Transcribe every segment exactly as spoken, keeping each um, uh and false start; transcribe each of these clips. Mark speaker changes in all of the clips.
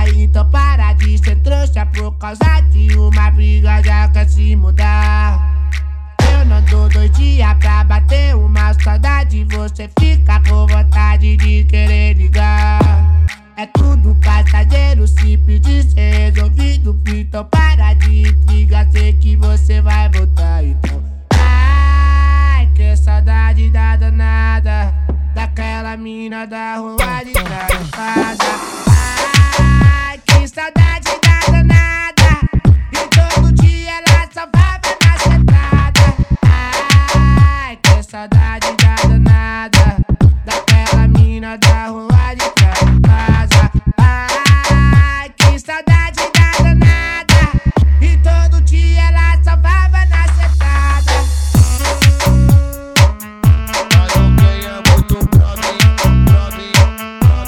Speaker 1: Então para de ser trouxa por causa de uma briga, já quer se mudar. Eu não dou dois dias pra bater uma saudade, você fica com vontade de querer ligar. É tudo passageiro, simples de ser resolvido. Então para de intriga, sei que você vai voltar. Então, ai, que saudade da danada, daquela mina da rua de trás. Ai, que saudade da danada, e todo dia ela só vai na sentada. Ai, que saudade da danada, daquela mina da rua de trás. Ai, que saudade da danada, e todo dia ela só vai na sentada.
Speaker 2: Mas não ganha muito pra mim, pra mim, pra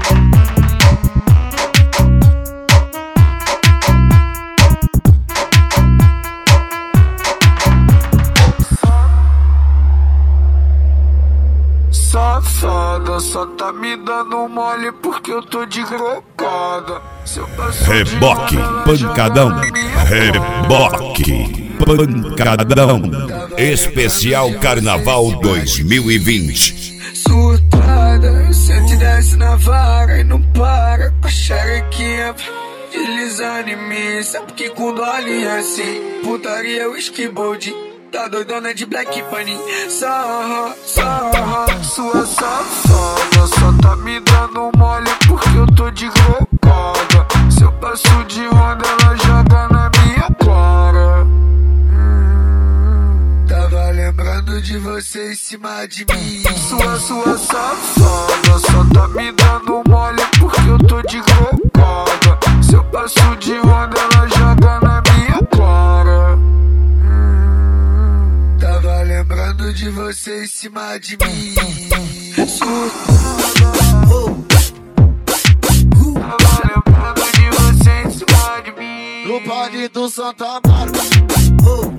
Speaker 2: mim. Safada, só tá me dando mole porque eu tô de grocada.
Speaker 3: Reboque, pancadão, reboque, pancadão, especial Carnaval dois mil e vinte.
Speaker 2: Surtada, sente e desce na vara e não para com a xerequinha deslizando em mim. Sabe que com dole é assim, putaria eu esquibolde. Tá doidona de Black Bunny. Sarra, sarra, sua safada, só tá me dando mole porque eu tô de grocada. Se eu passo de ronda, ela joga na minha cara. hum, Tava lembrando de você em cima de mim. Sua, sua safada, só tá me dando mole porque eu tô de grocada. Se eu passo de ronda, ela joga na minha cara. Tava lembrando de você em cima de mim. Surtada. Tava lembrando de você em cima de mim.
Speaker 4: No Vale do Santa Marta.